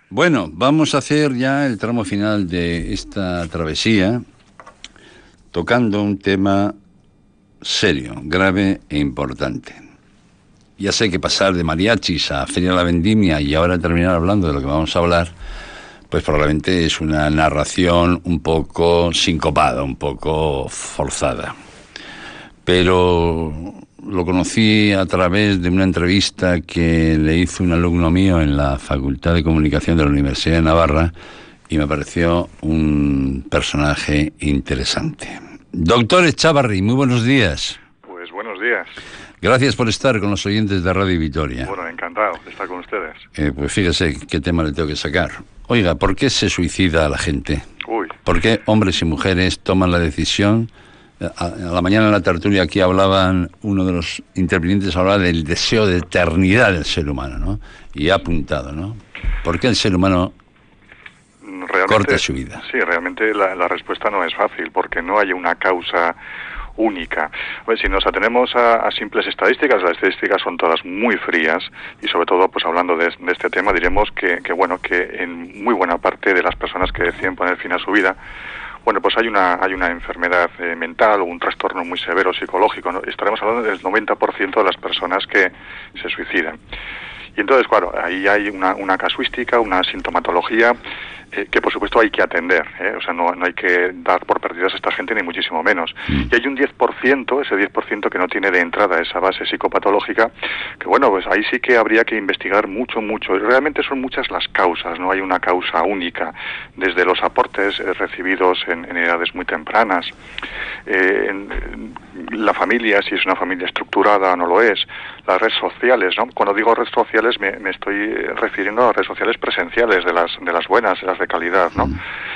Bueno, vamos a hacer ya el tramo final de esta travesía tocando un tema serio, grave e importante. Ya sé que pasar de mariachis a Feria de la Vendimia y ahora terminar hablando de lo que vamos a hablar, pues probablemente es una narración un poco sincopada, un poco forzada. Pero lo conocí a través de una entrevista que le hizo un alumno mío en la Facultad de Comunicación de la Universidad de Navarra y me pareció un personaje interesante. Doctor Echavarri, muy buenos días. Pues buenos días. Gracias por estar con los oyentes de Radio Vitoria. Bueno, encantado de estar con ustedes. Pues fíjese qué tema le tengo que sacar. Oiga, ¿por qué se suicida la gente? ¿Por qué hombres y mujeres toman la decisión? A la mañana en la tertulia aquí uno de los intervinientes hablaba del deseo de eternidad del ser humano, ¿no? Y ha apuntado, ¿no? ¿Por qué el ser humano corta su vida? Sí, realmente la respuesta no es fácil, porque no hay una causa única. Pues si nos atenemos a simples estadísticas, las estadísticas son todas muy frías y sobre todo, pues hablando de este tema, diremos que en muy buena parte de las personas que deciden poner fin a su vida, bueno, pues hay una enfermedad mental o un trastorno muy severo psicológico, ¿no? Estaremos hablando del 90% de las personas que se suicidan. Y entonces, claro, ahí hay una casuística, una sintomatología que por supuesto hay que atender, o sea, no hay que dar por perdidas a esta gente ni muchísimo menos. Y hay un 10%, ese 10% que no tiene de entrada esa base psicopatológica, que bueno, pues ahí sí que habría que investigar mucho. Y realmente son muchas las causas, no hay una causa única, desde los aportes recibidos en edades muy tempranas, la familia, si es una familia estructurada o no lo es, las redes sociales, ¿no? Cuando digo redes sociales me estoy refiriendo a las redes sociales presenciales, de las buenas, de las de calidad, ¿no?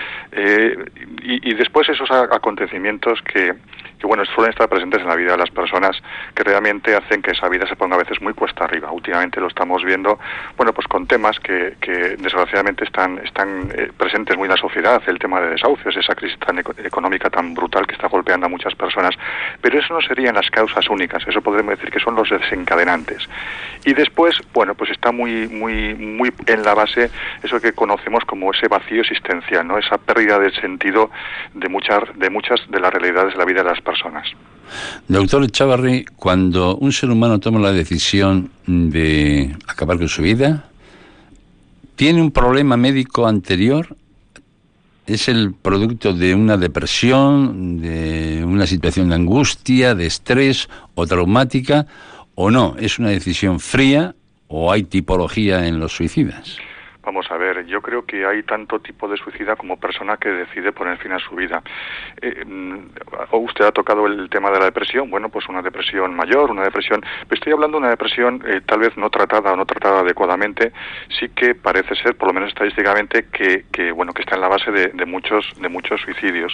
Y después esos acontecimientos que bueno, suelen estar presentes en la vida de las personas, que realmente hacen que esa vida se ponga a veces muy cuesta arriba. Últimamente lo estamos viendo, bueno, pues con temas que desgraciadamente están presentes muy en la sociedad, el tema de desahucios, esa crisis tan económica tan brutal que está golpeando a muchas personas, pero eso no serían las causas únicas, eso podríamos decir que son los desencadenantes. Y después, bueno, pues está muy en la base eso que conocemos como ese vacío existencial, ¿no? Esa pérdida de sentido de muchas de las realidades de la vida de las personas. Doctor Echavarri, cuando un ser humano toma la decisión de acabar con su vida, ¿tiene un problema médico anterior? ¿Es el producto de una depresión, de una situación de angustia, de estrés o traumática? ¿O no? ¿Es una decisión fría o hay tipología en los suicidas? Vamos a ver, yo creo que hay tanto tipo de suicida como persona que decide poner fin a su vida. Usted ha tocado el tema de la depresión, bueno, pues una depresión mayor, una depresión... Pero estoy hablando de una depresión tal vez no tratada o no tratada adecuadamente, sí que parece ser, por lo menos estadísticamente, que está en la base de muchos suicidios.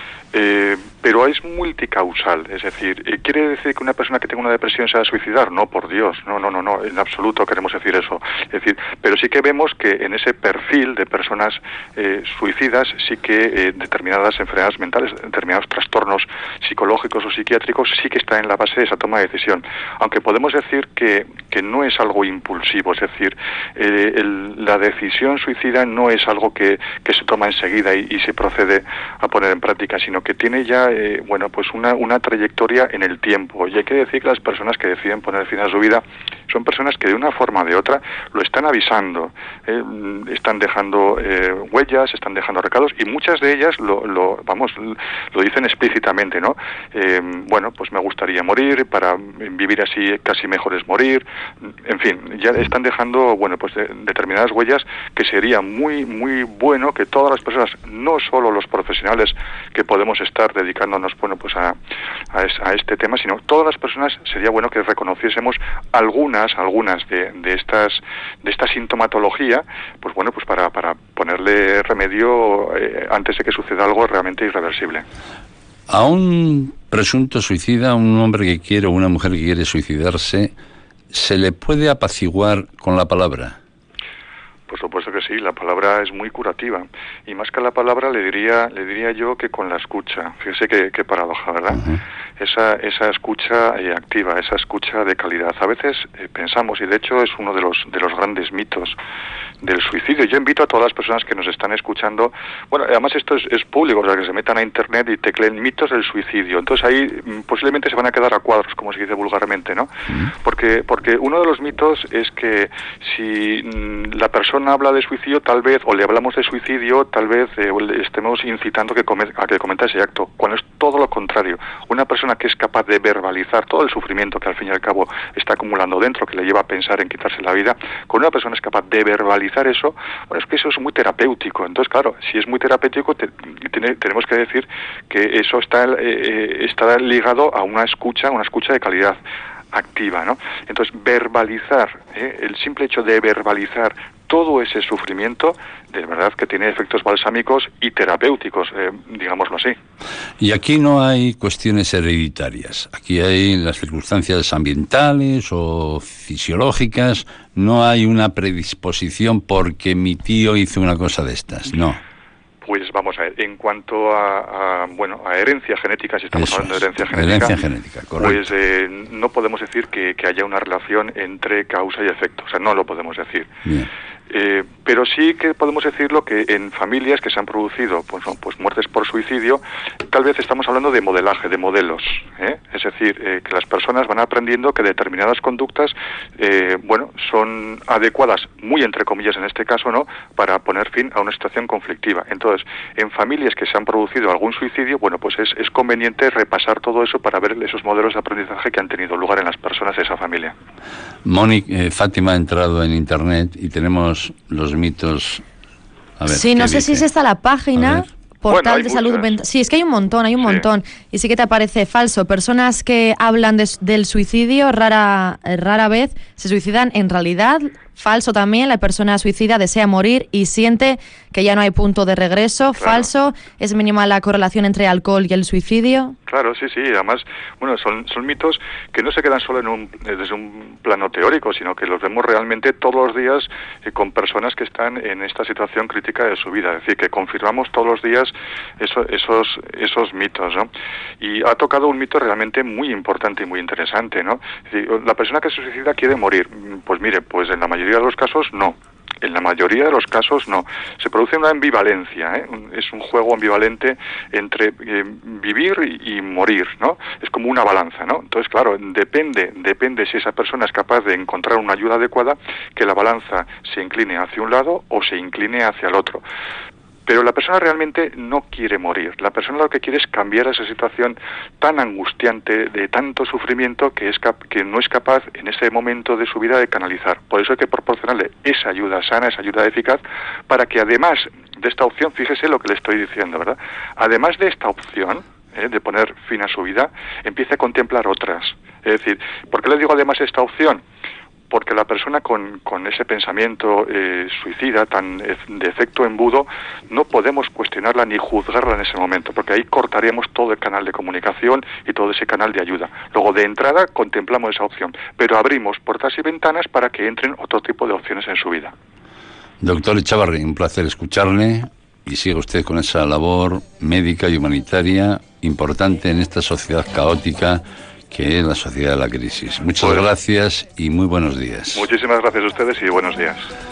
Pero es multicausal, es decir, ¿quiere decir que una persona que tenga una depresión se va a suicidar? No, por Dios, no, en absoluto queremos decir eso. Es decir, pero sí que vemos que en ese perfil de personas suicidas sí que determinadas enfermedades mentales, determinados trastornos psicológicos o psiquiátricos sí que está en la base de esa toma de decisión. Aunque podemos decir que no es algo impulsivo, es decir, la decisión suicida no es algo que se toma enseguida y se procede a poner en práctica, sino que tiene ya pues una trayectoria en el tiempo. Y hay que decir que las personas que deciden poner fin a su vida son personas que de una forma o de otra lo están avisando, están dejando huellas, están dejando recados, y muchas de ellas lo dicen explícitamente, ¿no? Pues me gustaría morir, para vivir así casi mejor es morir. En fin, ya están dejando determinadas huellas que sería muy bueno que todas las personas, no solo los profesionales que podemos estar dedicándonos a este tema, sino todas las personas, sería bueno que reconociésemos algunas de esta sintomatología, para ponerle remedio antes de que suceda algo realmente irreversible. A un presunto suicida, un hombre que quiere o una mujer que quiere suicidarse, ¿se le puede apaciguar con la palabra? Por supuesto que sí, la palabra es muy curativa, y más que la palabra le diría yo que con la escucha. Fíjese qué paradoja, ¿verdad? Uh-huh. esa escucha activa, esa escucha de calidad. A veces pensamos, y de hecho es uno de los grandes mitos del suicidio. Yo invito a todas las personas que nos están escuchando, bueno, además esto es público, o sea, que se metan a internet y tecleen mitos del suicidio. Entonces ahí posiblemente se van a quedar a cuadros, como se dice vulgarmente, ¿no? Porque uno de los mitos es que si la persona habla de suicidio, tal vez, o le hablamos de suicidio, tal vez le estemos incitando a que cometa ese acto, cuando es todo lo contrario. Una persona que es capaz de verbalizar todo el sufrimiento que al fin y al cabo está acumulando dentro, que le lleva a pensar en quitarse la vida, con una persona es capaz de verbalizar eso, bueno, es que eso es muy terapéutico. Entonces, claro, si es muy terapéutico, tenemos que decir que eso está ligado a una escucha de calidad activa, ¿no? Entonces, verbalizar, el simple hecho de verbalizar todo ese sufrimiento, de verdad que tiene efectos balsámicos y terapéuticos, digámoslo así. Y aquí no hay cuestiones hereditarias, aquí hay las circunstancias ambientales o fisiológicas, no hay una predisposición porque mi tío hizo una cosa de estas, no. Pues vamos a ver, en cuanto a herencia genética, si estamos hablando de herencia genética, correcto. Pues no podemos decir que haya una relación entre causa y efecto, o sea, no lo podemos decir. Bien. Pero sí que podemos decirlo que en familias que se han producido pues muertes por suicidio, tal vez estamos hablando de modelaje, de modelos, es decir, que las personas van aprendiendo que determinadas conductas son adecuadas, muy entre comillas en este caso, ¿no?, para poner fin a una situación conflictiva. Entonces, en familias que se han producido algún suicidio, bueno, pues es conveniente repasar todo eso para ver esos modelos de aprendizaje que han tenido lugar en las personas de esa familia. Mónica, Fátima ha entrado en internet y tenemos los mitos. A ver, sí, no sé si es esta la página, portal de salud mental. Sí, es que hay un montón. Y sí que te aparece falso. Personas que hablan del suicidio rara vez se suicidan en realidad. Falso también, la persona suicida desea morir y siente que ya no hay punto de regreso. Claro. Falso, es mínima la correlación entre alcohol y el suicidio. Claro, sí, además, bueno, son mitos que no se quedan solo desde un plano teórico, sino que los vemos realmente todos los días con personas que están en esta situación crítica de su vida, es decir, que confirmamos todos los días esos mitos, ¿no? Y ha tocado un mito realmente muy importante y muy interesante, ¿no? Es decir, la persona que se suicida quiere morir. Pues mire, pues en la mayoría de los casos no. En la mayoría de los casos no. Se produce una ambivalencia, es un juego ambivalente entre vivir y morir, ¿no? Es como una balanza, ¿no? Entonces, claro, depende si esa persona es capaz de encontrar una ayuda adecuada, que la balanza se incline hacia un lado o se incline hacia el otro. Pero la persona realmente no quiere morir. La persona lo que quiere es cambiar esa situación tan angustiante, de tanto sufrimiento, que no es capaz en ese momento de su vida de canalizar. Por eso hay que proporcionarle esa ayuda sana, esa ayuda eficaz, para que además de esta opción, fíjese lo que le estoy diciendo, ¿verdad? Además de esta opción, de poner fin a su vida, empiece a contemplar otras. Es decir, ¿por qué le digo además esta opción? Porque la persona con ese pensamiento suicida, tan de efecto embudo, no podemos cuestionarla ni juzgarla en ese momento, porque ahí cortaríamos todo el canal de comunicación y todo ese canal de ayuda. Luego, de entrada, contemplamos esa opción, pero abrimos puertas y ventanas para que entren otro tipo de opciones en su vida. Doctor Echavarri, un placer escucharle y siga usted con esa labor médica y humanitaria importante en esta sociedad caótica que es la sociedad de la crisis. Muchas gracias y muy buenos días. Muchísimas gracias a ustedes y buenos días.